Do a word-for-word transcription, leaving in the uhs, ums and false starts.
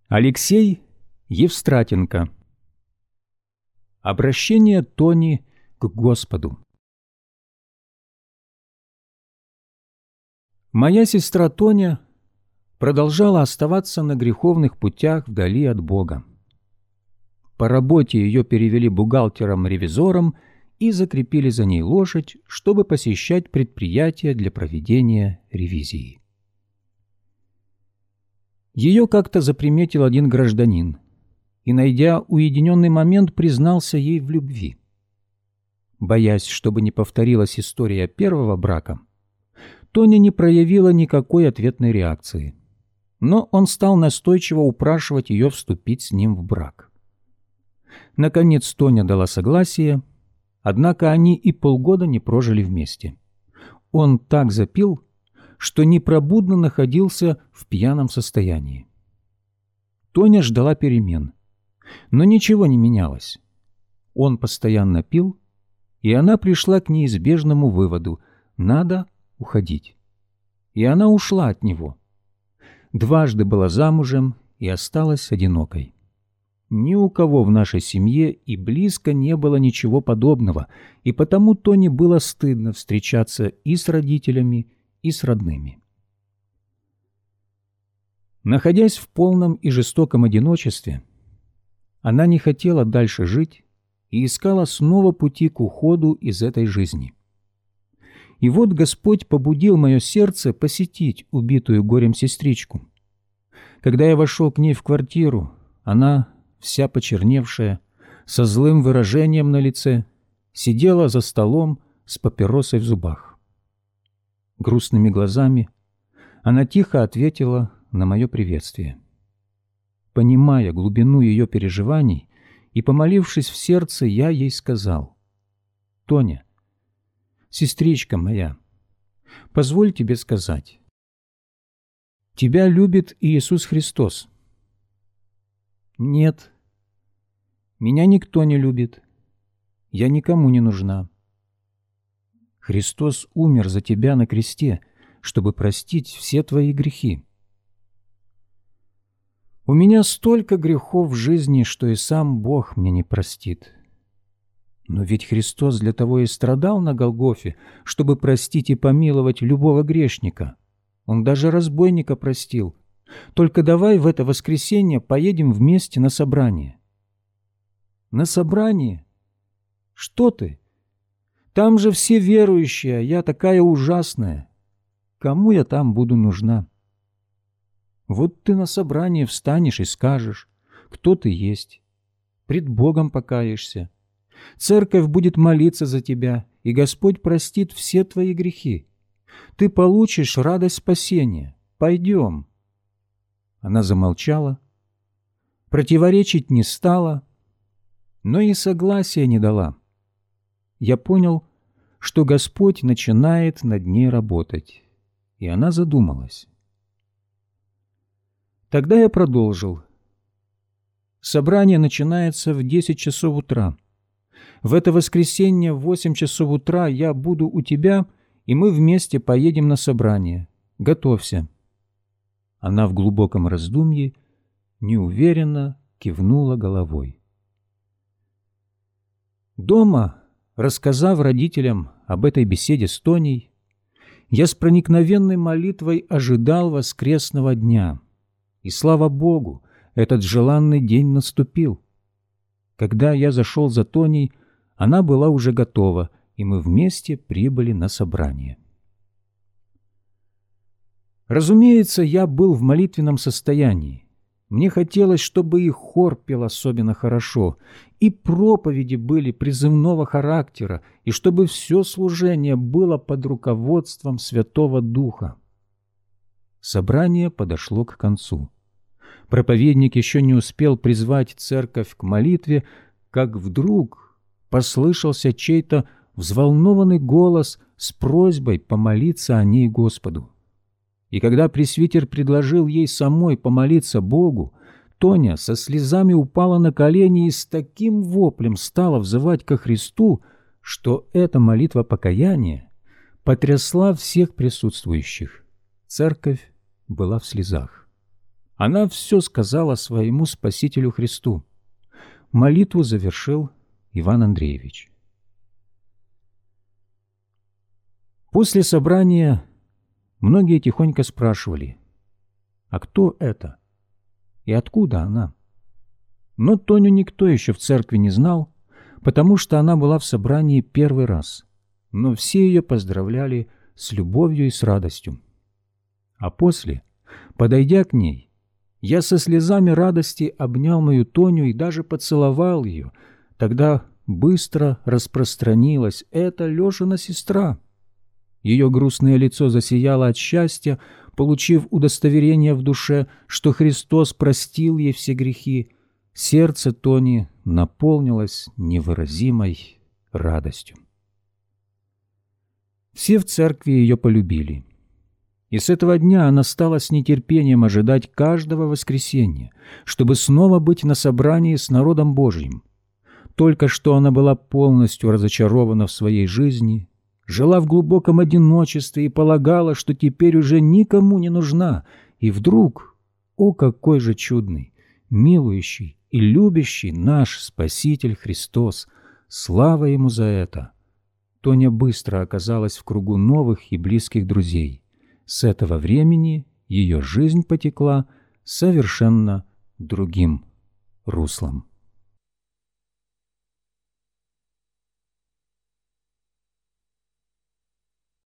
Алексей Евстратенко. Обращение Тони к Господу. Моя сестра Тоня продолжала оставаться на греховных путях вдали от Бога. По работе ее перевели бухгалтером-ревизором и закрепили за ней лошадь, чтобы посещать предприятия для проведения ревизии. Ее как-то заприметил один гражданин и, найдя уединенный момент, признался ей в любви. Боясь, чтобы не повторилась история первого брака, Тоня не проявила никакой ответной реакции, но он стал настойчиво упрашивать ее вступить с ним в брак. Наконец Тоня дала согласие, однако они и полгода не прожили вместе. Он так запил, что непробудно находился в пьяном состоянии. Тоня ждала перемен, но ничего не менялось. Он постоянно пил, и она пришла к неизбежному выводу – надо уходить. И она ушла от него. Дважды была замужем и осталась одинокой. Ни у кого в нашей семье и близко не было ничего подобного, и потому Тоне было стыдно встречаться и с родителями, и с родными. Находясь в полном и жестоком одиночестве, она не хотела дальше жить и искала снова пути к уходу из этой жизни. И вот Господь побудил мое сердце посетить убитую горем сестричку. Когда я вошел к ней в квартиру, она, вся почерневшая, со злым выражением на лице, сидела за столом с папиросой в зубах. Грустными глазами она тихо ответила на мое приветствие. Понимая глубину ее переживаний и помолившись в сердце, я ей сказал: «Тоня, сестричка моя, позволь тебе сказать, тебя любит Иисус Христос». «Нет, меня никто не любит, я никому не нужна. Христос умер за тебя на кресте, чтобы простить все твои грехи. У меня столько грехов в жизни, что и сам Бог мне не простит. Но ведь Христос для того и страдал на Голгофе, чтобы простить и помиловать любого грешника. Он даже разбойника простил. Только давай в это воскресенье поедем вместе на собрание». «На собрание? Что ты? Там же все верующие, а я такая ужасная. Кому я там буду нужна? Вот ты на собрание встанешь и скажешь, кто ты есть. Пред Богом покаешься. Церковь будет молиться за тебя, и Господь простит все твои грехи. Ты получишь радость спасения. Пойдем». Она замолчала, противоречить не стала, но и согласия не дала. Я понял, что Господь начинает над ней работать, и она задумалась. Тогда я продолжил. Собрание начинается в десять часов утра. В это воскресенье в восемь часов утра я буду у тебя, и мы вместе поедем на собрание. Готовься. Она в глубоком раздумье неуверенно кивнула головой. Дома, рассказав родителям об этой беседе с Тоней, я с проникновенной молитвой ожидал воскресного дня. И, слава Богу, этот желанный день наступил. Когда я зашел за Тоней, она была уже готова, и мы вместе прибыли на собрание. Разумеется, я был в молитвенном состоянии. Мне хотелось, чтобы и хор пел особенно хорошо, и проповеди были призывного характера, и чтобы все служение было под руководством Святого Духа. Собрание подошло к концу. Проповедник еще не успел призвать церковь к молитве, как вдруг послышался чей-то взволнованный голос с просьбой помолиться о ней Господу. И когда пресвитер предложил ей самой помолиться Богу, Тоня со слезами упала на колени и с таким воплем стала взывать ко Христу, что эта молитва покаяния потрясла всех присутствующих. Церковь была в слезах. Она все сказала своему Спасителю Христу. Молитву завершил Иван Андреевич. После собрания многие тихонько спрашивали, а кто это и откуда она? Но Тоню никто еще в церкви не знал, потому что она была в собрании первый раз, но все ее поздравляли с любовью и с радостью. А после, подойдя к ней, я со слезами радости обнял мою Тоню и даже поцеловал ее. Тогда быстро распространилась эта Лешина сестра. Ее грустное лицо засияло от счастья, получив удостоверение в душе, что Христос простил ей все грехи. Сердце Тони наполнилось невыразимой радостью. Все в церкви ее полюбили. И с этого дня она стала с нетерпением ожидать каждого воскресенья, чтобы снова быть на собрании с народом Божьим. Только что она была полностью разочарована в своей жизни, жила в глубоком одиночестве и полагала, что теперь уже никому не нужна. И вдруг, о, какой же чудный, милующий и любящий наш Спаситель Христос! Слава Ему за это! Тоня быстро оказалась в кругу новых и близких друзей. С этого времени ее жизнь потекла совершенно другим руслом.